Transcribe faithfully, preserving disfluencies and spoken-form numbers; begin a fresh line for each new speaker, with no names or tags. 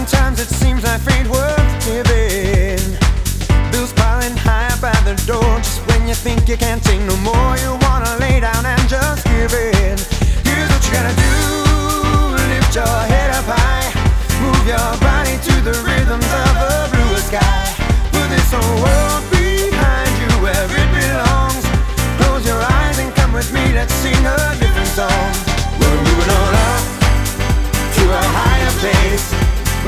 Sometimes it seems life ain't worth living. Bills piling high up at the door. Just when you think you can't take no more, you wanna lay down and just give in. Here's what you gotta do: lift your head up high, move your body to the rhythms of a bluer sky.